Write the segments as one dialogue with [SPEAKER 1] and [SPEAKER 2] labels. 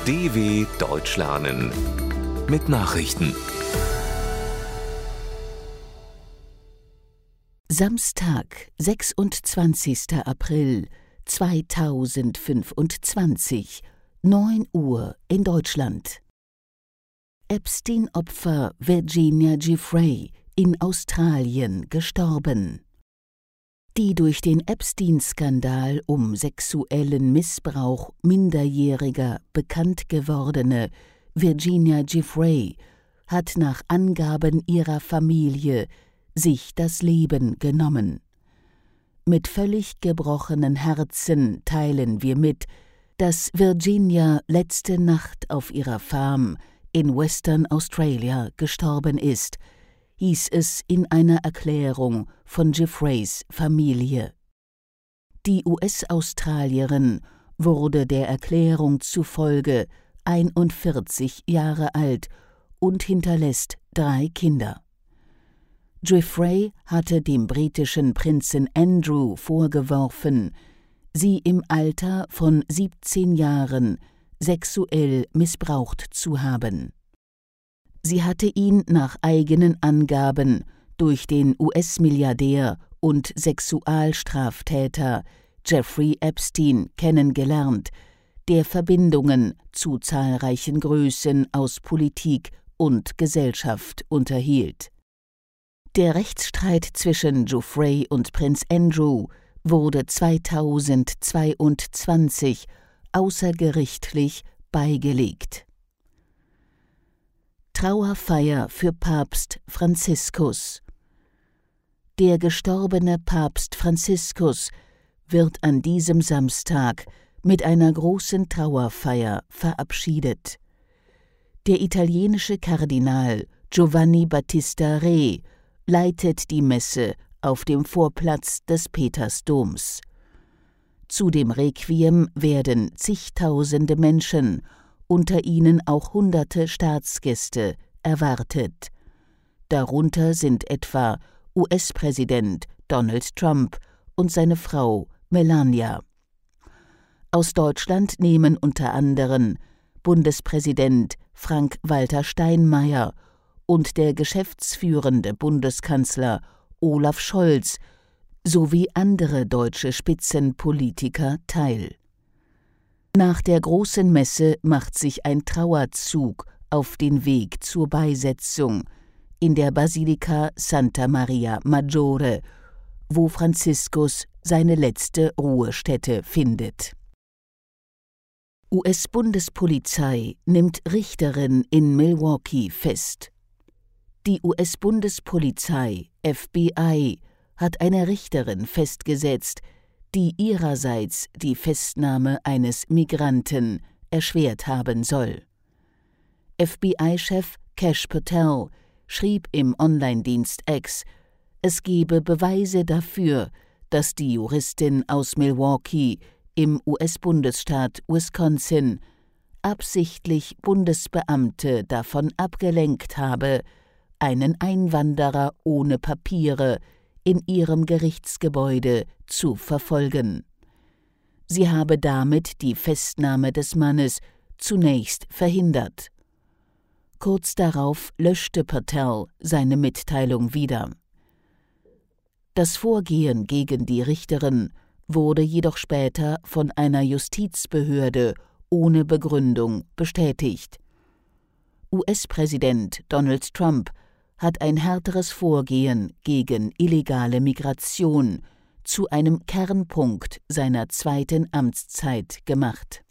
[SPEAKER 1] DW Deutsch lernen mit Nachrichten.
[SPEAKER 2] Samstag, 26. April 2025, 9 Uhr in Deutschland. Epstein-Opfer Virginia Giuffre in Australien gestorben. Die durch den Epstein-Skandal um sexuellen Missbrauch Minderjähriger bekannt gewordene Virginia Giuffre hat nach Angaben ihrer Familie sich das Leben genommen. Mit völlig gebrochenen Herzen teilen wir mit, dass Virginia letzte Nacht auf ihrer Farm in Western Australia gestorben ist, hieß es in einer Erklärung von Giuffres Familie. Die US-Australierin wurde der Erklärung zufolge 41 Jahre alt und hinterlässt 3 Kinder. Giuffre hatte dem britischen Prinzen Andrew vorgeworfen, sie im Alter von 17 Jahren sexuell missbraucht zu haben. Sie hatte ihn nach eigenen Angaben durch den US-Milliardär und Sexualstraftäter Jeffrey Epstein kennengelernt, der Verbindungen zu zahlreichen Größen aus Politik und Gesellschaft unterhielt. Der Rechtsstreit zwischen Giuffre und Prinz Andrew wurde 2022 außergerichtlich beigelegt. Trauerfeier für Papst Franziskus. Der gestorbene Papst Franziskus wird an diesem Samstag mit einer großen Trauerfeier verabschiedet. Der italienische Kardinal Giovanni Battista Re leitet die Messe auf dem Vorplatz des Petersdoms. Zu dem Requiem werden zigtausende Menschen, unter ihnen auch hunderte Staatsgäste, erwartet. Darunter sind etwa US-Präsident Donald Trump und seine Frau Melania. Aus Deutschland nehmen unter anderem Bundespräsident Frank-Walter Steinmeier und der geschäftsführende Bundeskanzler Olaf Scholz sowie andere deutsche Spitzenpolitiker teil. Nach der großen Messe macht sich ein Trauerzug auf den Weg zur Beisetzung in der Basilika Santa Maria Maggiore, wo Franziskus seine letzte Ruhestätte findet. US-Bundespolizei nimmt Richterin in Milwaukee fest. Die US-Bundespolizei FBI hat eine Richterin festgesetzt, die ihrerseits die Festnahme eines Migranten erschwert haben soll. FBI-Chef Kash Patel schrieb im Online-Dienst X, es gebe Beweise dafür, dass die Juristin aus Milwaukee im US-Bundesstaat Wisconsin absichtlich Bundesbeamte davon abgelenkt habe, einen Einwanderer ohne Papiere in ihrem Gerichtsgebäude zu verfolgen. Sie habe damit die Festnahme des Mannes zunächst verhindert. Kurz darauf löschte Patel seine Mitteilung wieder. Das Vorgehen gegen die Richterin wurde jedoch später von einer Justizbehörde ohne Begründung bestätigt. US-Präsident Donald Trump hat ein härteres Vorgehen gegen illegale Migration zu einem Kernpunkt seiner zweiten Amtszeit gemacht.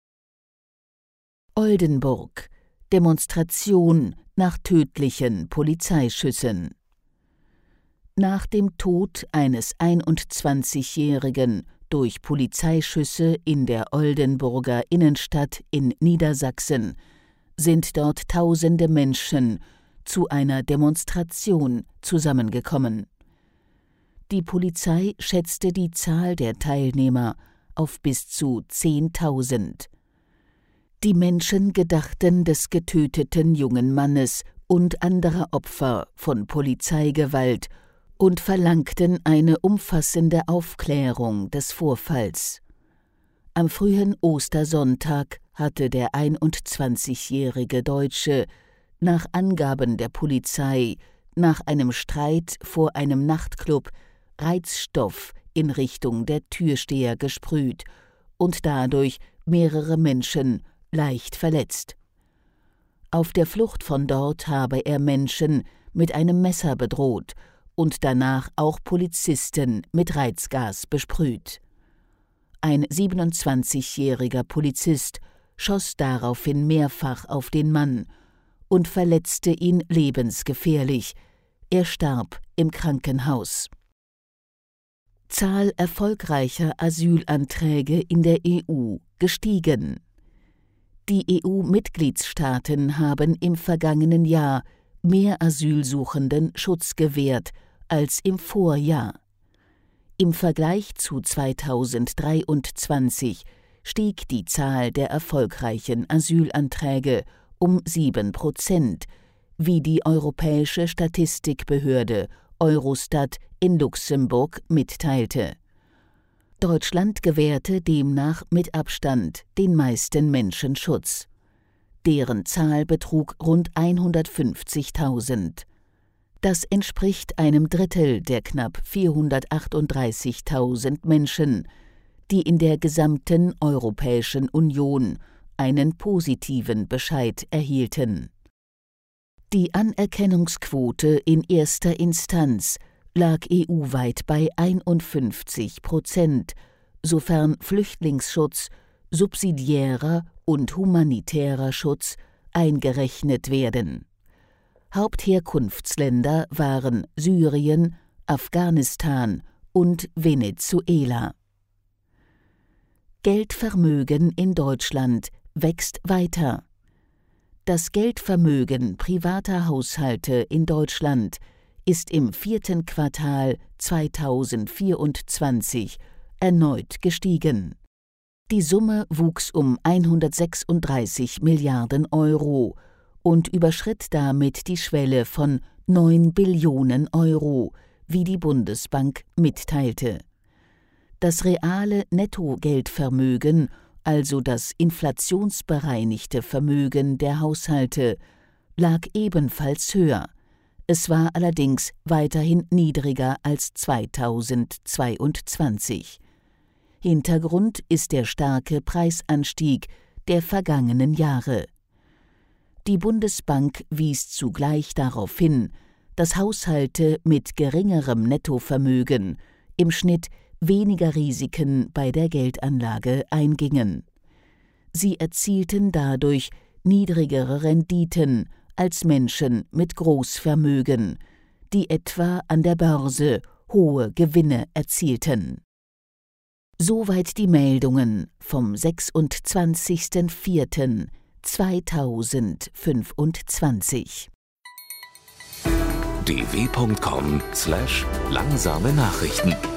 [SPEAKER 2] Oldenburg: Demonstration nach tödlichen Polizeischüssen. Nach dem Tod eines 21-Jährigen durch Polizeischüsse in der Oldenburger Innenstadt in Niedersachsen sind dort tausende Menschen zu einer Demonstration zusammengekommen. Die Polizei schätzte die Zahl der Teilnehmer auf bis zu 10.000. Die Menschen gedachten des getöteten jungen Mannes und anderer Opfer von Polizeigewalt und verlangten eine umfassende Aufklärung des Vorfalls. Am frühen Ostersonntag hatte der 21-jährige Deutsche nach Angaben der Polizei nach einem Streit vor einem Nachtclub Reizstoff in Richtung der Türsteher gesprüht und dadurch mehrere Menschen leicht verletzt. Auf der Flucht von dort habe er Menschen mit einem Messer bedroht und danach auch Polizisten mit Reizgas besprüht. Ein 27-jähriger Polizist schoss daraufhin mehrfach auf den Mann und verletzte ihn lebensgefährlich. Er starb im Krankenhaus. Zahl erfolgreicher Asylanträge in der EU gestiegen. Die EU-Mitgliedstaaten haben im vergangenen Jahr mehr Asylsuchenden Schutz gewährt als im Vorjahr. Im Vergleich zu 2023 stieg die Zahl der erfolgreichen Asylanträge um 7%, wie die Europäische Statistikbehörde Eurostat in Luxemburg mitteilte. Deutschland gewährte demnach mit Abstand den meisten Menschen Schutz. Deren Zahl betrug rund 150.000. Das entspricht einem Drittel der knapp 438.000 Menschen, die in der gesamten Europäischen Union einen positiven Bescheid erhielten. Die Anerkennungsquote in erster Instanz lag EU-weit bei 51%, sofern Flüchtlingsschutz, subsidiärer und humanitärer Schutz eingerechnet werden. Hauptherkunftsländer waren Syrien, Afghanistan und Venezuela. Geldvermögen in Deutschland wächst weiter. Das Geldvermögen privater Haushalte in Deutschland ist im 4. Quartal 2024 erneut gestiegen. Die Summe wuchs um 136 Milliarden Euro und überschritt damit die Schwelle von 9 Billionen Euro, wie die Bundesbank mitteilte. Das reale Nettogeldvermögen, also das inflationsbereinigte Vermögen der Haushalte, lag ebenfalls höher. Es war allerdings weiterhin niedriger als 2022. Hintergrund ist der starke Preisanstieg der vergangenen Jahre. Die Bundesbank wies zugleich darauf hin, dass Haushalte mit geringerem Nettovermögen im Schnitt weniger Risiken bei der Geldanlage eingingen. Sie erzielten dadurch niedrigere Renditen als Menschen mit Großvermögen, die etwa an der Börse hohe Gewinne erzielten. Soweit die Meldungen vom 26.04.2025.
[SPEAKER 1] dw.com/langsame Nachrichten